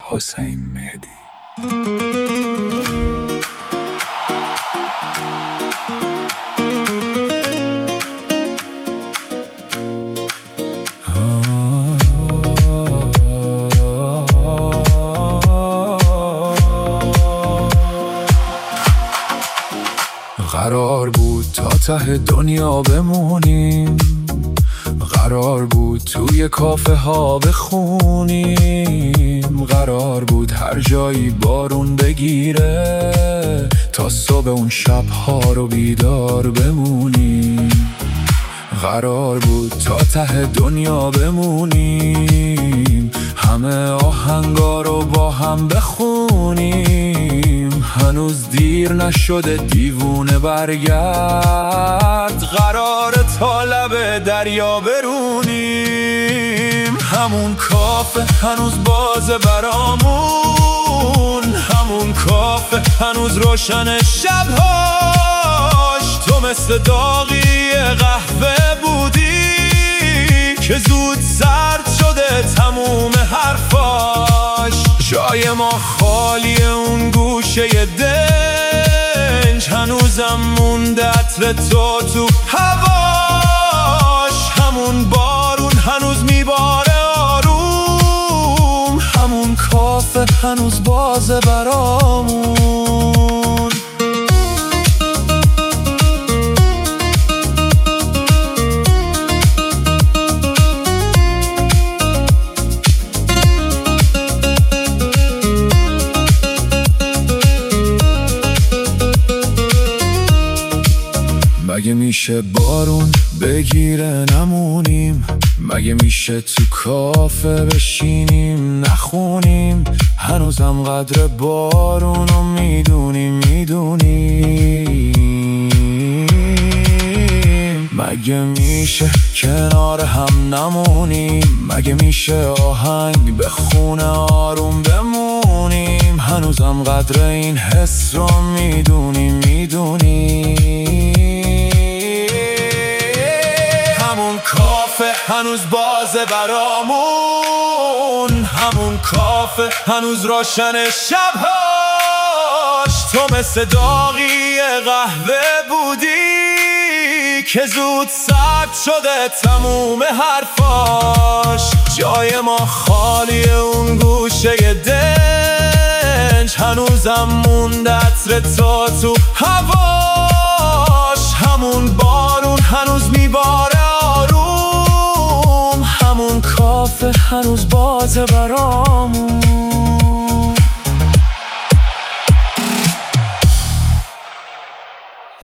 حسین مهدی. قرار بود تا ته دنیا بمونیم، قرار بود توی کافه ها بخونیم، قرار بود هر جایی بارون بگیره تا صبح اون شبها رو بیدار بمونیم. قرار بود تا ته دنیا بمونیم، همه آهنگا رو با هم بخونیم، هنوز دیر نشده دیوونه برگرد، قرار تا لب دریا برونیم. همون کافه هنوز بازه برامون، همون کافه هنوز روشن شبهاش، تو مثل داغی قهوه بودی که زود سرد شده تموم حرفاش، جای ما خالی اون گوشه دنج، هنوزم مونده عطر تو تو هواش، همون بارون هنوز میباره آروم، همون کافه هنوز بازه برامون. مگه میشه بارون بگیره نمونیم، مگه میشه تو کافه بشینیم نخونیم، هنوزم قدر بارونو میدونیم. مگه میشه کنار هم نمونیم، مگه میشه آهنگ بخونه آروم بمونیم، هنوزم قدر این حس رو میدونیم. همون کافه هنوز بازه برامون، همون کافه هنوز روشن شبهاش، تو مثل داغی قهوه بودی که زود سرد شده تموم حرفاش، جای ما خالی اون گوشه دنج، هنوزم مونده عطر تو تو هواش، همون بارون هنوز میباره آروم، همون کافه هنوز بازه برامون.